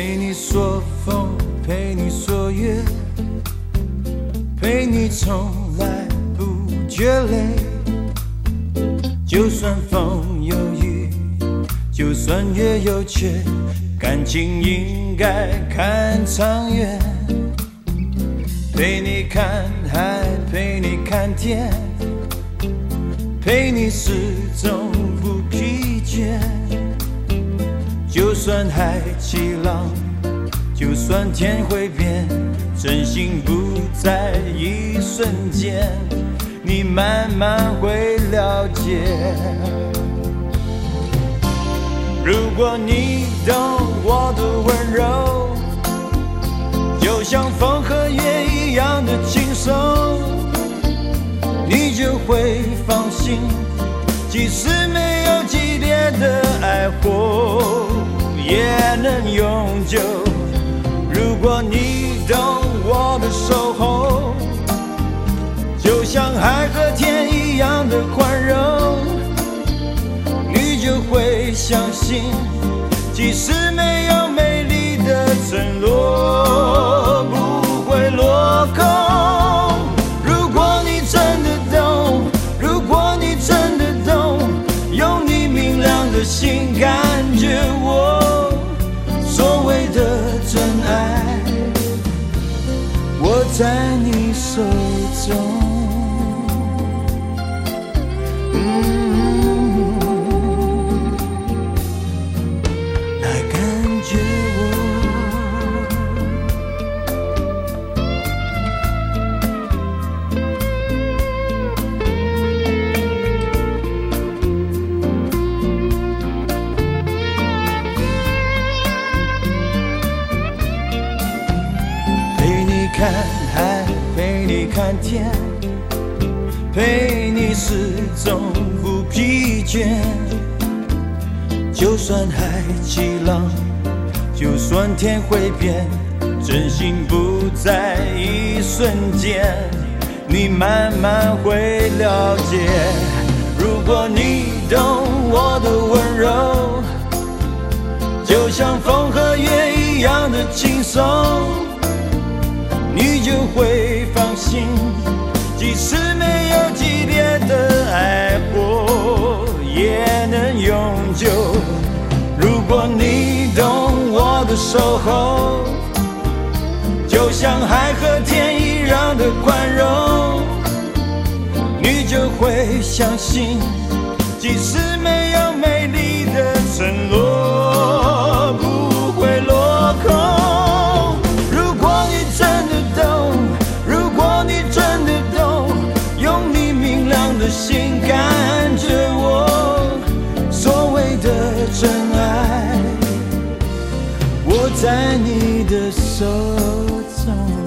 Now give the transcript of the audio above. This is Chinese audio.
陪你说风，陪你说月，陪你从来不觉累。就算风有雨，就算月有缺，感情应该看长远。陪你看海，陪你看天，陪你始终不疲倦。就算海起浪，就算天会变，真心不在一瞬间，你慢慢会了解。如果你懂我的温柔，就像风和月一样的轻松，你就会放心，即使没有激烈的爱火也能永久。如果你懂我的守候，就像海和天一样的宽容，你就会相信，即使没有美丽的承诺不会落空。如果你真的懂，如果你真的懂，用你明亮的心感觉我所谓的真爱，握在你手中。看海，陪你看天，陪你始终不疲倦。就算海起浪，就算天会变，真心不在一瞬间，你慢慢会了解。如果你懂我的温柔，就像风和月一样的轻松，你就会放心，即使没有激烈的爱火也能永久。如果你懂我的守候，就像海和天一样的宽容，你就会相信，即使没有美丽的承诺不会落空。心感觉我所谓的真爱，握在你的手中。